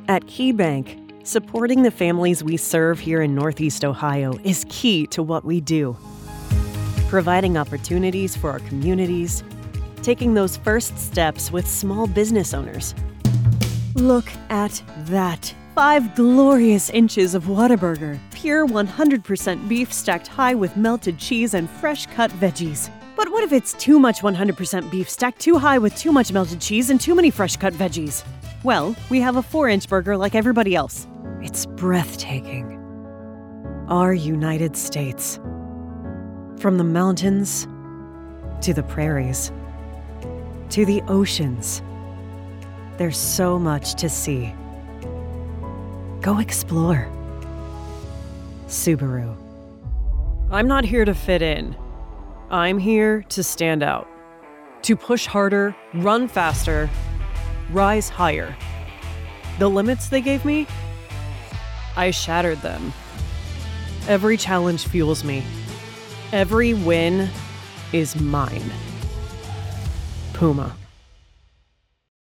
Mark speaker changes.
Speaker 1: At KeyBank, supporting the families we serve here in Northeast Ohio is key to what we do. Providing opportunities for our communities, taking those first steps with small business owners. Look at that. 5 glorious inches of Whataburger. Pure 100% beef stacked high with melted cheese and fresh cut veggies. But what if it's too much 100% beef stacked too high with too much melted cheese and too many fresh cut veggies? Well, we have a 4-inch burger like everybody else. It's breathtaking. Our United States. From the mountains to the prairies to the oceans. There's so much to see. Go explore. Subaru. I'm not here to fit in. I'm here to stand out. To push harder, run faster, rise higher. The limits they gave me, I shattered them. Every challenge fuels me. Every win is mine. Puma.